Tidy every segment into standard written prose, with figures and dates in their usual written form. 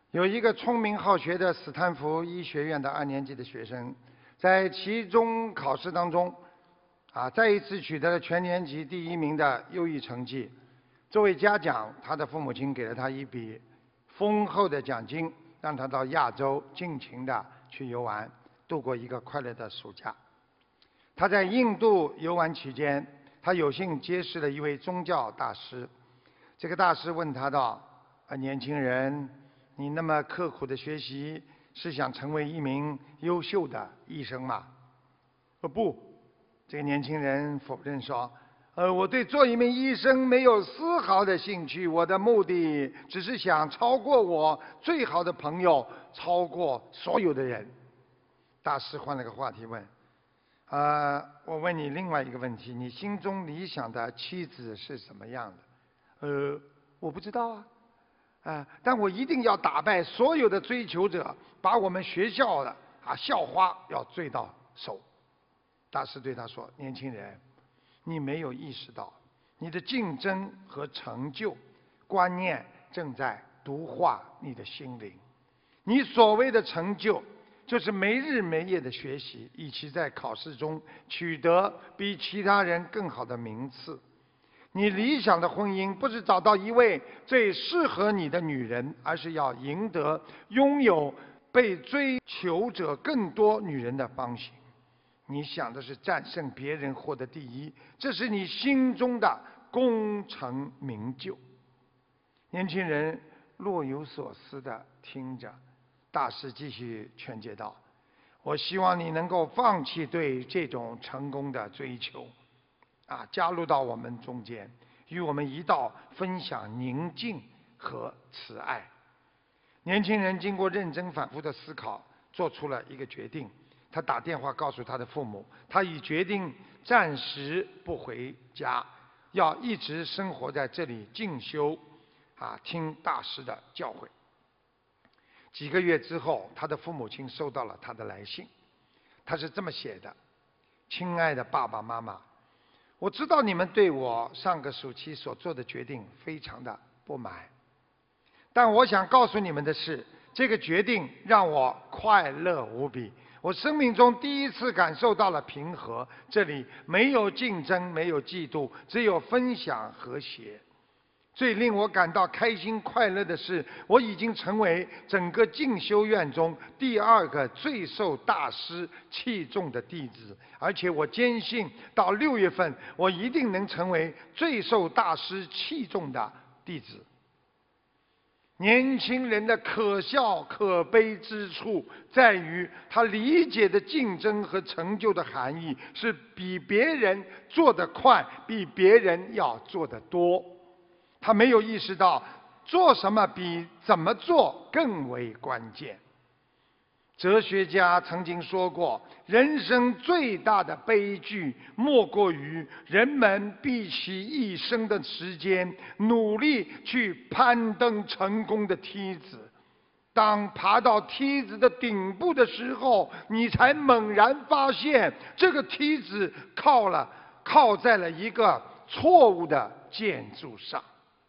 有一个聪明好学的斯坦福医学院的2年级的学生，在期中考试当中，再一次取得了全年级第1名的优异成绩。作为嘉奖，他的父母亲给了他一笔丰厚的奖金，让他到亚洲尽情的去游玩，度过一个快乐的暑假。他在印度游玩期间，他有幸结识了一位宗教大师。这个大师问他道：年轻人，你那么刻苦的学习，是想成为一名优秀的医生吗？不，这个年轻人否认说，我对做一名医生没有丝毫的兴趣，我的目的只是想超过我最好的朋友，超过所有的人。大师换了个话题问，我问你另外一个问题，你心中理想的妻子是什么样的？我不知道啊，但我一定要打败所有的追求者，把我们学校的校花要追到手。大师对他说，年轻人，你没有意识到，你的竞争和成就观念正在毒化你的心灵。你所谓的成就，就是没日没夜的学习，以期在考试中取得比其他人更好的名次。你理想的婚姻不是找到一位最适合你的女人，而是要赢得拥有被追求者更多女人的芳心。你想的是战胜别人，获得第一，这是你心中的功成名就。年轻人若有所思地听着，大师继续劝诫道：我希望你能够放弃对这种成功的追求，加入到我们中间，与我们一道分享宁静和慈爱。年轻人经过认真反复的思考，做出了一个决定。他打电话告诉他的父母，他已决定暂时不回家，要一直生活在这里进修，听大师的教诲。几个月之后，他的父母亲收到了他的来信，他是这么写的：亲爱的爸爸妈妈，我知道你们对我上个暑期所做的决定非常的不满，但我想告诉你们的是，这个决定让我快乐无比。我生命中第一次感受到了平和，这里没有竞争，没有嫉妒，只有分享和谐。最令我感到开心快乐的是，我已经成为整个进修院中第2个最受大师器重的弟子，而且我坚信到6月份，我一定能成为最受大师器重的弟子。年轻人的可笑可悲之处在于，他理解的竞争和成就的含义是比别人做得快，比别人要做得多。他没有意识到做什么比怎么做更为关键。哲学家曾经说过，人生最大的悲剧莫过于人们毕其一生的时间努力去攀登成功的梯子，当爬到梯子的顶部的时候，你才猛然发现这个梯子靠在了一个错误的建筑上。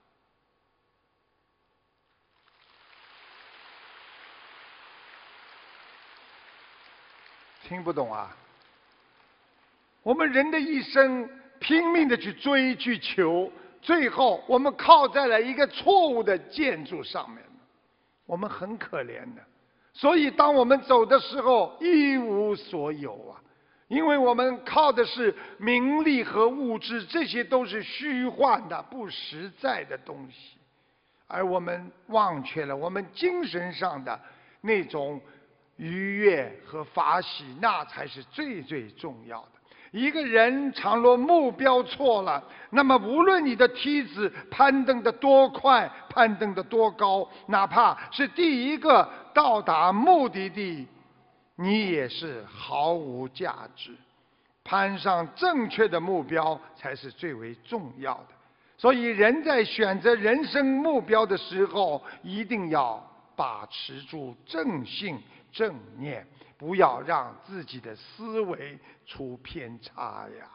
听不懂啊？我们人的一生拼命的去追去求，最后我们靠在了一个错误的建筑上面，我们很可怜的。所以当我们走的时候一无所有啊，因为我们靠的是名利和物质，这些都是虚幻的不实在的东西，而我们忘却了我们精神上的那种愉悦和法喜，那才是最最重要的。一个人倘若目标错了，那么无论你的梯子攀登得多快，攀登得多高，哪怕是第一个到达目的地，你也是毫无价值。攀上正确的目标才是最为重要的。所以人在选择人生目标的时候，一定要把持住正信正念，不要让自己的思维出偏差呀。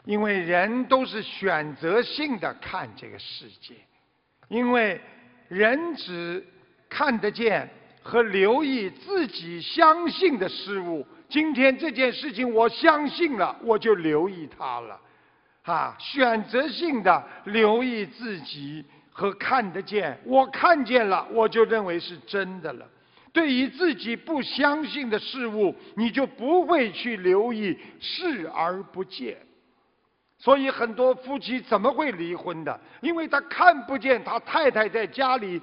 因为人都是选择性的看这个世界，因为人只看得见和留意自己相信的事物。今天这件事情我相信了，我就留意它了，选择性的留意自己和看得见，我看见了，我就认为是真的了。对于自己不相信的事物，你就不会去留意，视而不见。所以很多夫妻怎么会离婚的？因为他看不见他太太在家里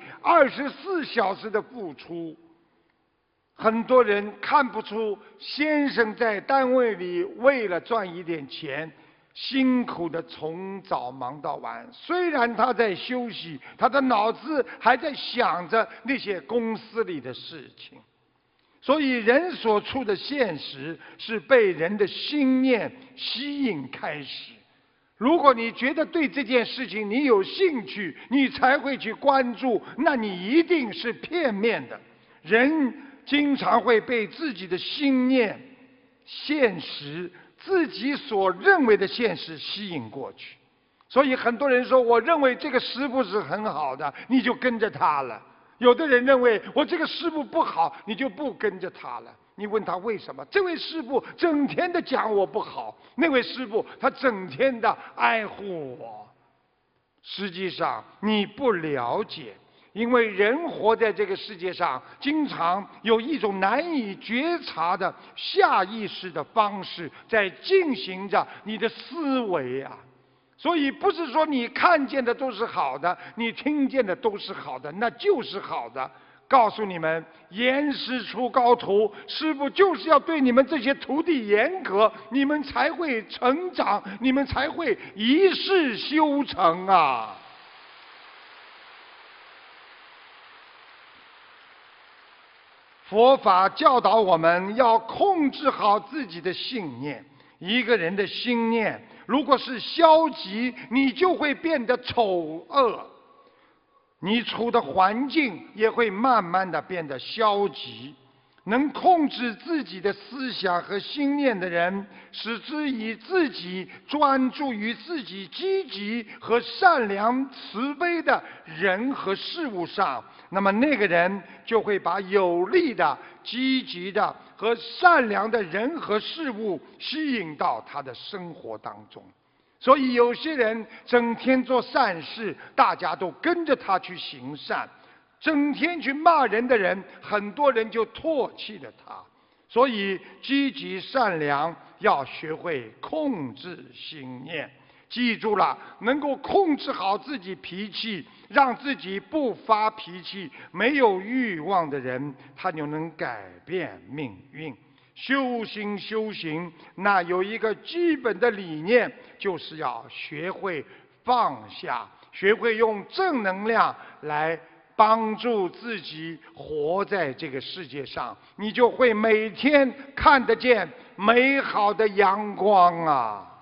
24小时的付出。很多人看不出先生在单位里为了赚一点钱，辛苦的从早忙到晚。虽然他在休息，他的脑子还在想着那些公司里的事情。所以人所处的现实是被人的心念吸引开始。如果你觉得对这件事情你有兴趣，你才会去关注，那你一定是片面的。人经常会被自己的心念、现实、自己所认为的现实吸引过去。所以很多人说，我认为这个师父是很好的，你就跟着他了。有的人认为我这个师父不好，你就不跟着他了。你问他为什么？这位师父整天的讲我不好，那位师父他整天的爱护我。实际上你不了解，因为人活在这个世界上，经常有一种难以觉察的下意识的方式在进行着你的思维啊。所以不是说你看见的都是好的，你听见的都是好的，那就是好的。告诉你们，严师出高徒，师父就是要对你们这些徒弟严格，你们才会成长，你们才会一世修成啊。佛法教导我们要控制好自己的信念。一个人的心念如果是消极，你就会变得丑恶，你处的环境也会慢慢的变得消极。能控制自己的思想和心念的人，使之以自己专注于自己积极和善良慈悲的人和事物上，那么那个人就会把有利的、积极的和善良的人和事物吸引到他的生活当中。所以有些人整天做善事，大家都跟着他去行善；整天去骂人的人，很多人就唾弃了他。所以积极善良要学会控制心念。记住了，能够控制好自己脾气，让自己不发脾气，没有欲望的人，他就能改变命运。修行，那有一个基本的理念，就是要学会放下，学会用正能量来帮助自己活在这个世界上，你就会每天看得见美好的阳光啊。